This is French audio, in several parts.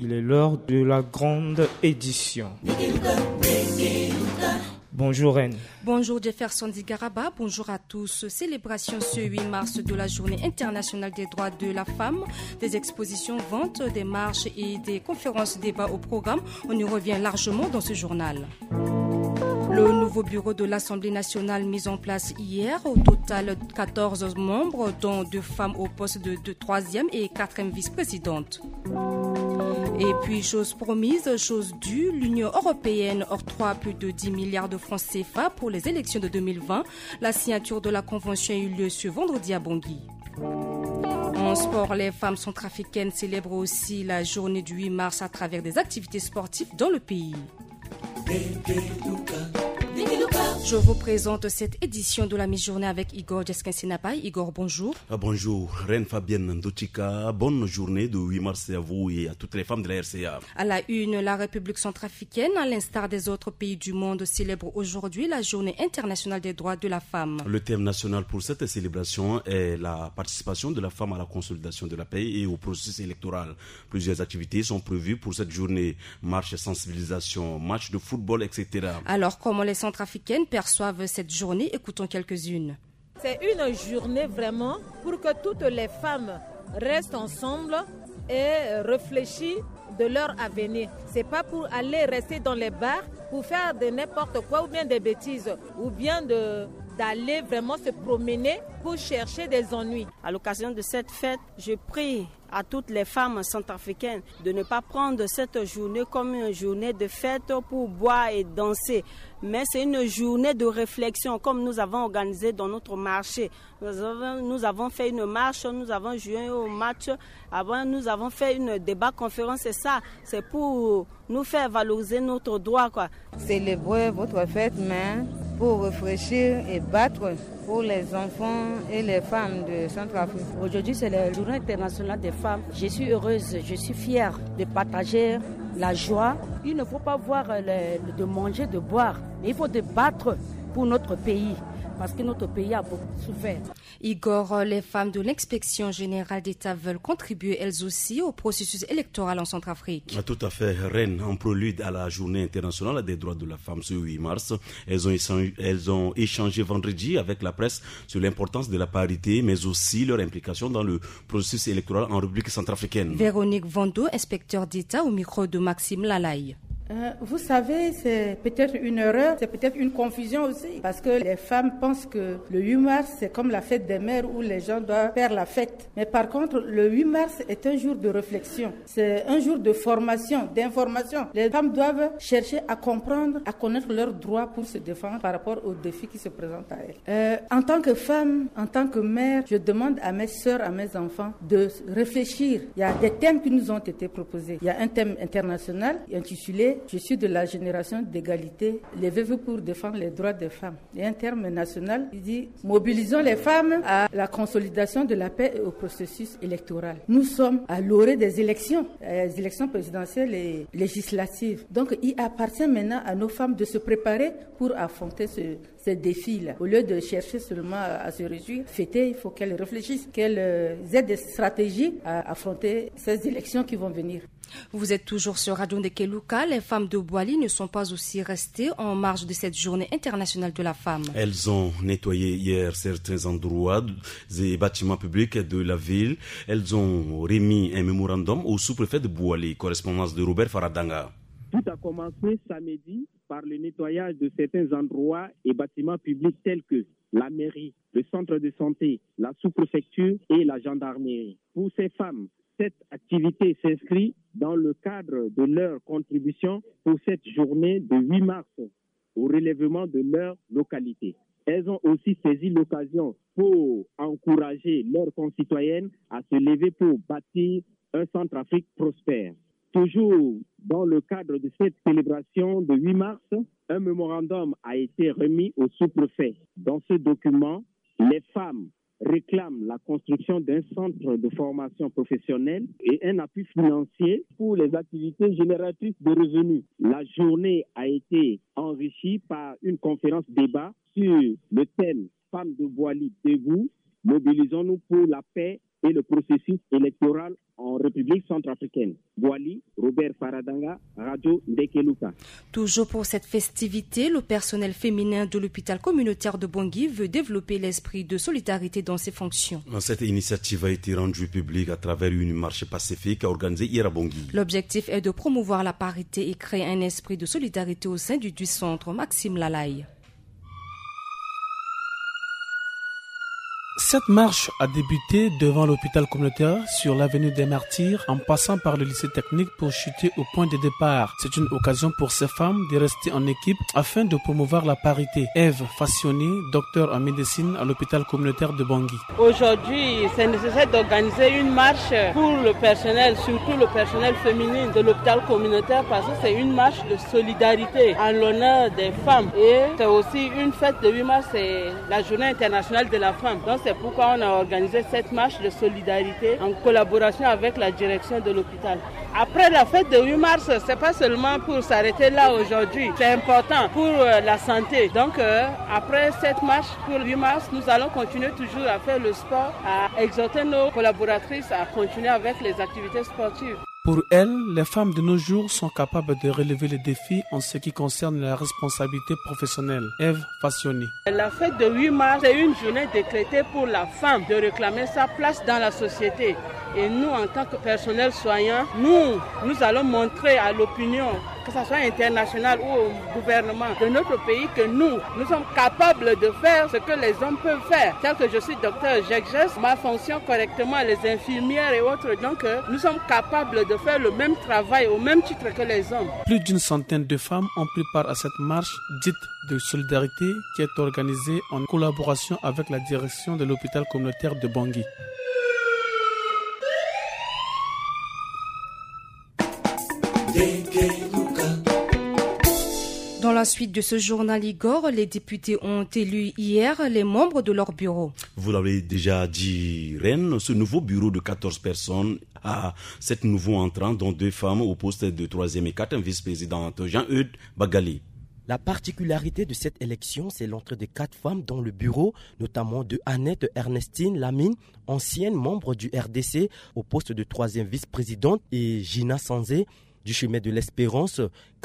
Il est l'heure de la grande édition. Bonjour Reine. Bonjour Jefferson Digaraba, bonjour à tous. Célébration ce 8 mars de la Journée internationale des droits de la femme. Des expositions, ventes, des marches et des conférences débats au programme. On y revient largement dans ce journal. Le nouveau bureau de l'Assemblée nationale mis en place hier, au total 14 membres, dont 2 femmes au poste de 3e et 4e vice-présidente. Et puis, chose promise, chose due, l'Union européenne octroie plus de 10 milliards de francs CFA pour les élections de 2020. La signature de la convention a eu lieu ce vendredi à Bangui. En sport, les femmes centrafricaines célèbrent aussi la journée du 8 mars à travers des activités sportives dans le pays. Je vous présente cette édition de la mi-journée avec Igor Jeskensinapay. Igor, bonjour. Bonjour, Reine Fabienne Ndochika. Bonne journée de 8 mars à vous et à toutes les femmes de la RCA. À la une, la République centrafricaine, à l'instar des autres pays du monde, célèbre aujourd'hui la Journée internationale des droits de la femme. Le thème national pour cette célébration est la participation de la femme à la consolidation de la paix et au processus électoral. Plusieurs activités sont prévues pour cette journée. Marche, sensibilisation, match de football, etc. Alors, comment les centrafricaines perçoivent cette journée? Écoutons quelques-unes. C'est une journée vraiment pour que toutes les femmes restent ensemble et réfléchissent de leur avenir. C'est pas pour aller rester dans les bars pour faire de n'importe quoi ou bien des bêtises ou bien d'aller vraiment se promener pour chercher des ennuis. À l'occasion de cette fête, je prie à toutes les femmes centrafricaines de ne pas prendre cette journée comme une journée de fête pour boire et danser, mais c'est une journée de réflexion comme nous avons organisé dans notre marché. Nous avons fait une marche, nous avons joué au match, avant nous avons fait une débat conférence et ça, c'est pour nous faire valoriser notre droit, quoi. Célébrer votre fête, mais pour réfléchir et battre pour les enfants et les femmes de Centrafrique. Aujourd'hui, c'est la journée internationale des femmes. Je suis heureuse, je suis fière de partager la joie. Il ne faut pas voir de manger, de boire, mais il faut se battre pour notre pays. Parce que notre pays a beaucoup souffert. Igor, les femmes de l'inspection générale d'État veulent contribuer elles aussi au processus électoral en Centrafrique. Tout à fait, Reine, en prélude à la journée internationale des droits de la femme ce 8 mars. Elles ont échangé vendredi avec la presse sur l'importance de la parité, mais aussi leur implication dans le processus électoral en République centrafricaine. Véronique Vando, inspecteur d'État au micro de Maxime Lalaye. Vous savez, c'est peut-être une erreur, c'est peut-être une confusion aussi, parce que les femmes pensent que le 8 mars, c'est comme la fête des mères où les gens doivent faire la fête. Mais par contre, le 8 mars est un jour de réflexion, c'est un jour de formation, d'information. Les femmes doivent chercher à comprendre, à connaître leurs droits pour se défendre par rapport aux défis qui se présentent à elles. En tant que femme, en tant que mère, je demande à mes sœurs, à mes enfants de réfléchir. Il y a des thèmes qui nous ont été proposés. Il y a un thème international intitulé « Je suis de la génération d'égalité, levez-vous pour défendre les droits des femmes ». Il y a un terme national qui dit « Mobilisons les femmes à la consolidation de la paix et au processus électoral ». Nous sommes à l'orée des élections présidentielles et législatives. Donc il appartient maintenant à nos femmes de se préparer pour affronter ces défis-là. Au lieu de chercher seulement à se réjouir, fêter, il faut qu'elles réfléchissent, qu'elles aient des stratégies à affronter ces élections qui vont venir. Vous êtes toujours sur Radio Ndekeluka. Les femmes de Boali ne sont pas aussi restées en marge de cette journée internationale de la femme. Elles ont nettoyé hier certains endroits et bâtiments publics de la ville. Elles ont remis un mémorandum au sous-préfet de Boali. Correspondance de Robert Faradanga. Tout a commencé samedi par le nettoyage de certains endroits et bâtiments publics tels que la mairie, le centre de santé, la sous-préfecture et la gendarmerie. Pour ces femmes, cette activité s'inscrit dans le cadre de leur contribution pour cette journée de 8 mars au relèvement de leur localité. Elles ont aussi saisi l'occasion pour encourager leurs concitoyennes à se lever pour bâtir un Centrafrique prospère. Toujours dans le cadre de cette célébration de 8 mars, un mémorandum a été remis au sous-préfet. Dans ce document, les femmes réclament la construction d'un centre de formation professionnelle et un appui financier pour les activités génératrices de revenus. La journée a été enrichie par une conférence débat sur le thème « Femmes de Boali debout, mobilisons-nous pour la paix et le processus électoral en République centrafricaine. Boali, Robert Faradanga, Radio Ndekeluka. Toujours pour cette festivité, le personnel féminin de l'hôpital communautaire de Bangui veut développer l'esprit de solidarité dans ses fonctions. Cette initiative a été rendue publique à travers une marche pacifique organisée hier à Bangui. L'objectif est de promouvoir la parité et créer un esprit de solidarité au sein du centre. Maxime Lalaye. Cette marche a débuté devant l'hôpital communautaire sur l'avenue des Martyrs en passant par le lycée technique pour chuter au point de départ. C'est une occasion pour ces femmes de rester en équipe afin de promouvoir la parité. Eve Fassioni, docteur en médecine à l'hôpital communautaire de Bangui. Aujourd'hui, c'est nécessaire d'organiser une marche pour le personnel, surtout le personnel féminin de l'hôpital communautaire parce que c'est une marche de solidarité en l'honneur des femmes. Et c'est aussi une fête de 8 mars, c'est la journée internationale de la femme. Donc c'est pourquoi on a organisé cette marche de solidarité en collaboration avec la direction de l'hôpital. Après la fête de 8 mars, c'est pas seulement pour s'arrêter là aujourd'hui, c'est important pour la santé. Donc après cette marche pour 8 mars, nous allons continuer toujours à faire le sport, à exhorter nos collaboratrices à continuer avec les activités sportives. Pour elles, les femmes de nos jours sont capables de relever les défis en ce qui concerne la responsabilité professionnelle. Eve Fassioni. La fête de 8 mars, c'est une journée décrétée pour la femme de réclamer sa place dans la société. Et nous, en tant que personnel soignant, nous allons montrer à l'opinion, que ce soit internationale ou au gouvernement de notre pays, que nous sommes capables de faire ce que les hommes peuvent faire. Tel que je suis docteur, j'exerce ma fonction correctement, les infirmières et autres. Donc, nous sommes capables de faire le même travail au même titre que les hommes. Plus d'une centaine de femmes ont pris part à cette marche dite de solidarité qui est organisée en collaboration avec la direction de l'hôpital communautaire de Bangui. Dans la suite de ce journal Igor, les députés ont élu hier les membres de leur bureau. Vous l'avez déjà dit, Rennes, ce nouveau bureau de 14 personnes a 7 nouveaux entrants, dont 2 femmes au poste de 3e et 4e vice-présidente. Jean-Eudes Bagali. La particularité de cette élection, c'est l'entrée de 4 femmes dans le bureau, notamment de Annette Ernestine Lamine, ancienne membre du RDC, au poste de 3e vice-présidente, et Gina Sanzé, du chemin de l'Espérance,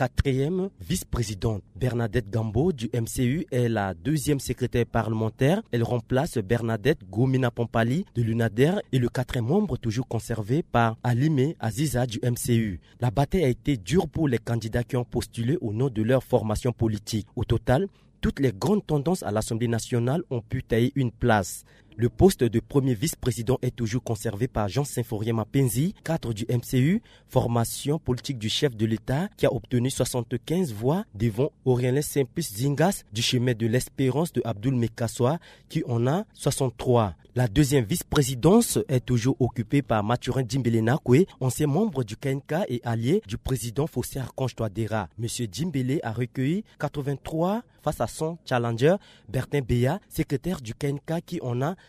4e vice-présidente. Bernadette Gambo du MCU est la 2e secrétaire parlementaire. Elle remplace Bernadette Gomina Pompali de l'UNADER et le 4e membre toujours conservé par Alimé Aziza du MCU. La bataille a été dure pour les candidats qui ont postulé au nom de leur formation politique. Au total, toutes les grandes tendances à l'Assemblée nationale ont pu tailler une place. Le poste de premier vice-président est toujours conservé par Jean-Symphorien Mapenzi, cadre du MCU, formation politique du chef de l'État, qui a obtenu 75 voix devant Aurélien Simplice Zingas du chemin de l'Espérance de Abdoul Mekassoa, qui en a 63. La deuxième vice-présidence est toujours occupée par Mathurin Djimbélé Nakwe, ancien membre du KNK et allié du président Fossé Archange Touadéra. Monsieur Djimbélé a recueilli 83 face à son challenger Bertin Béa, secrétaire du KNK, qui en a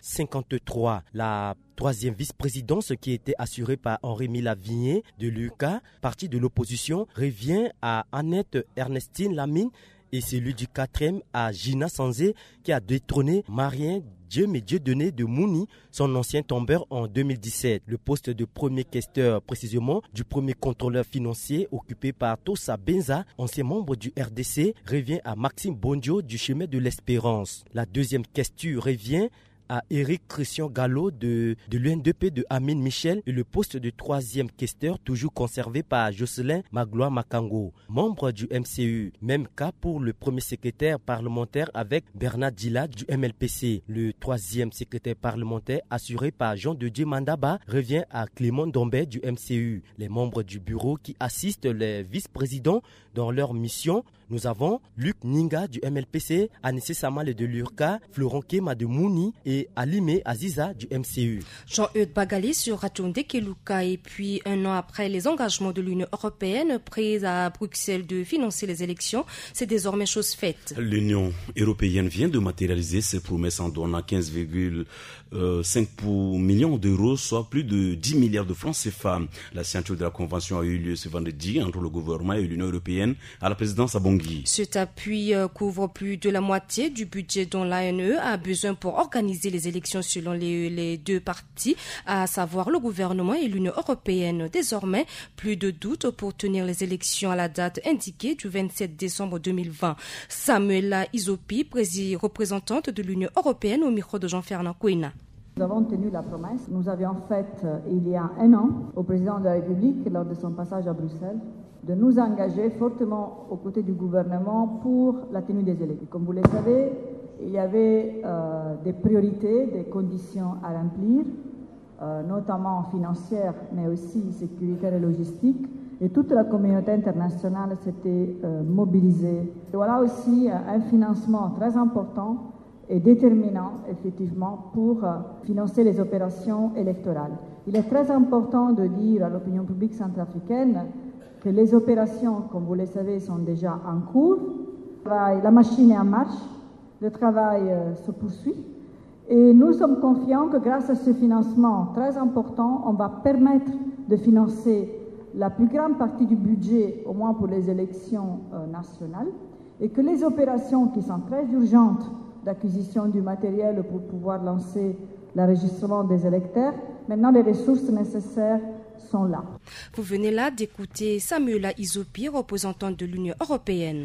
53. La troisième vice-présidence, qui était assurée par Henri Lavigné de l'UK, parti de l'opposition, revient à Annette Ernestine Lamine, et celui du 4e à Gina Sanzé, qui a détrôné Marien Dieudonné de Mouni, son ancien tombeur en 2017. Le poste de premier questeur, précisément du premier contrôleur financier, occupé par Tossa Benza, ancien membre du RDC, revient à Maxime Bondio du chemin de l'Espérance. La deuxième question revient à Éric Christian Gallo de l'UNDP de Amine Michel, et le poste de troisième questeur toujours conservé par Jocelyn Magloire Makango, membre du MCU. Même cas pour le premier secrétaire parlementaire avec Bernard Dila du MLPC. Le troisième secrétaire parlementaire assuré par Jean de Dieu Mandaba revient à Clément Dombé du MCU. Les membres du bureau qui assistent les vice-présidents dans leur mission, nous avons Luc Ninga du MLPC, Anissé Samale de l'URCA, Florent Kema de Mouni et Alimé Aziza du MCU. Jean-Eudes Bagali sur Radio Ndekeluka. Et puis, un an après les engagements de l'Union européenne pris à Bruxelles de financer les élections, c'est désormais chose faite. L'Union européenne vient de matérialiser ses promesses en donnant 15,5 millions d'euros, soit plus de 10 milliards de francs CFA. La signature de la convention a eu lieu ce vendredi entre le gouvernement et l'Union européenne à la présidence à Bangui. Bangui. Cet appui couvre plus de la moitié du budget dont l'ANE a besoin pour organiser les élections selon les deux parties, à savoir le gouvernement et l'Union européenne. Désormais, plus de doutes pour tenir les élections à la date indiquée du 27 décembre 2020. Samuela Isopi, représentante de l'Union européenne au micro de Jean-Fernand Kouina. Nous avons tenu la promesse. Nous avions fait il y a un an au président de la République lors de son passage à Bruxelles de nous engager fortement aux côtés du gouvernement pour la tenue des élections. Comme vous le savez, il y avait des priorités, des conditions à remplir, notamment financières, mais aussi sécuritaires et logistiques. Et toute la communauté internationale s'était mobilisée. Et voilà aussi un financement très important et déterminant, effectivement, pour financer les opérations électorales. Il est très important de dire à l'opinion publique centrafricaine que les opérations, comme vous le savez, sont déjà en cours. La machine est en marche, le travail se poursuit. Et nous sommes confiants que grâce à ce financement très important, on va permettre de financer la plus grande partie du budget, au moins pour les élections nationales, et que les opérations qui sont très urgentes d'acquisition du matériel pour pouvoir lancer l'enregistrement des électeurs, maintenant les ressources nécessaires sont là. Vous venez là d'écouter Samuela Isopi, représentante de l'Union européenne.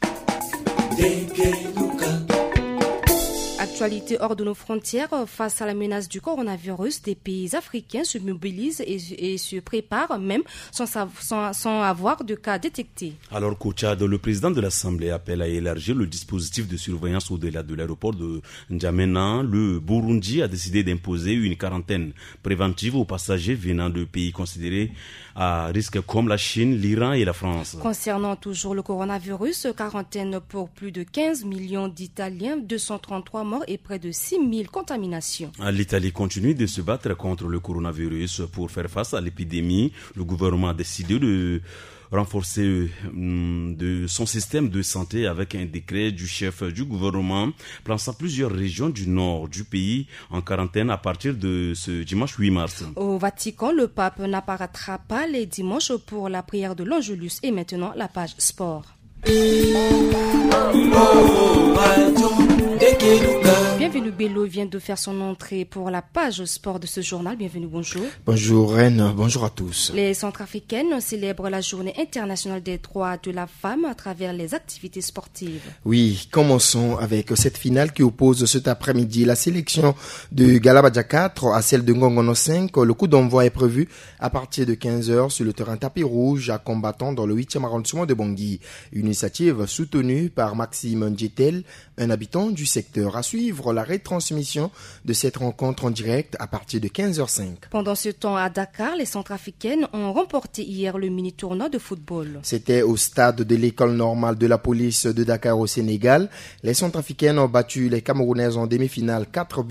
Actualité hors de nos frontières, face à la menace du coronavirus, des pays africains se mobilisent et se préparent même sans avoir de cas détectés. Alors qu'au Tchad, le président de l'Assemblée appelle à élargir le dispositif de surveillance au-delà de l'aéroport de N'Djamena, le Burundi a décidé d'imposer une quarantaine préventive aux passagers venant de pays considérés à risque comme la Chine, l'Iran et la France. Concernant toujours le coronavirus, quarantaine pour plus de 15 millions d'Italiens, 233 morts et près de 6 000 contaminations. L'Italie continue de se battre contre le coronavirus. Pour faire face à l'épidémie, le gouvernement a décidé de renforcer son système de santé avec un décret du chef du gouvernement plaçant plusieurs régions du nord du pays en quarantaine à partir de ce dimanche 8 mars. Au Vatican, le pape n'apparaîtra pas les dimanches pour la prière de l'Angelus. Et maintenant, la page sport. Bienvenue Bello vient de faire son entrée pour la page sport de ce journal. Bienvenue, bonjour. Bonjour Reine, bonjour à tous. Les Centrafricaines célèbrent la journée internationale des droits de la femme à travers les activités sportives. Oui, commençons avec cette finale qui oppose cet après-midi la sélection de Galabadja 4 à celle de Ngongono 5. Le coup d'envoi est prévu à partir de 15h sur le terrain tapis rouge à combattant dans le 8e arrondissement de Bangui. Une initiative soutenue par Maxime Ndjetel, un habitant du secteur. À suivre la retransmission de cette rencontre en direct à partir de 15h05. Pendant ce temps à Dakar, les Centrafricaines ont remporté hier le mini-tournoi de football. C'était au stade de l'école normale de la police de Dakar au Sénégal. Les Centrafricaines ont battu les Camerounaises en demi-finale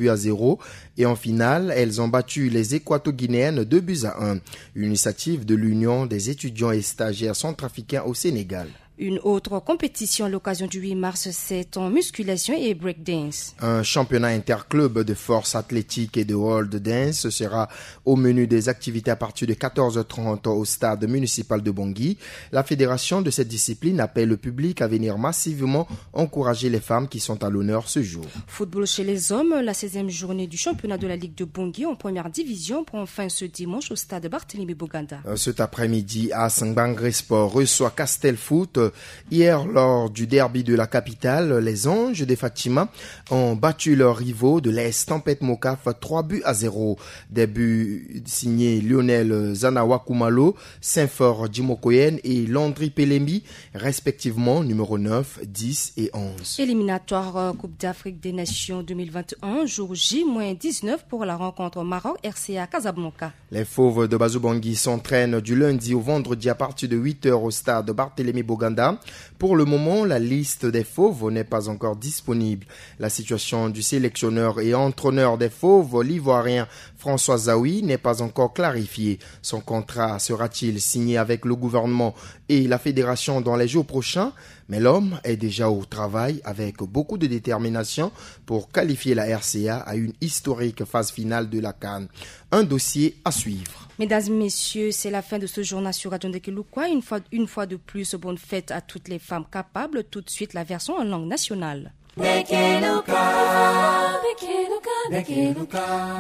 4-0 et en finale, elles ont battu les Équato-Guinéennes 2-1. Une initiative de l'Union des étudiants et stagiaires centrafricains au Sénégal. Une autre compétition à l'occasion du 8 mars, c'est en musculation et breakdance. Un championnat interclub de force athlétique et de hold dance sera au menu des activités à partir de 14h30 au stade municipal de Bangui. La fédération de cette discipline appelle le public à venir massivement encourager les femmes qui sont à l'honneur ce jour. Football chez les hommes, la 16e journée du championnat de la Ligue de Bangui en première division prend fin ce dimanche au stade Barthélémy Boganda. Cet après-midi, à Sangbangre Sport reçoit Castel Foot. Hier, lors du derby de la capitale, les Anges de Fatima ont battu leurs rivaux de l'Est Tempête Mokaf 3-0. Des buts signés Lionel Zanawa Kumalo, Saint-Fort Djimokoyen et Landry Pelemi, respectivement numéro 9, 10 et 11. Éliminatoire Coupe d'Afrique des Nations 2021, jour J-19 pour la rencontre Maroc-RCA Casablanca. Les Fauves de Bazou-Bangui s'entraînent du lundi au vendredi à partir de 8h au stade Barthélémy Boganda. Pour le moment, la liste des Fauves n'est pas encore disponible. La situation du sélectionneur et entraîneur des Fauves, l'ivoirien François Zawi, n'est pas encore clarifiée. Son contrat sera-t-il signé avec le gouvernement et la fédération dans les jours prochains? Mais l'homme est déjà au travail avec beaucoup de détermination pour qualifier la RCA à une historique phase finale de la CAN. Un dossier à suivre. Mesdames et messieurs, c'est la fin de ce journal sur Radio Ndekelukwa. Une fois de plus, bonne fête à toutes les femmes capables. Tout de suite, la version en langue nationale.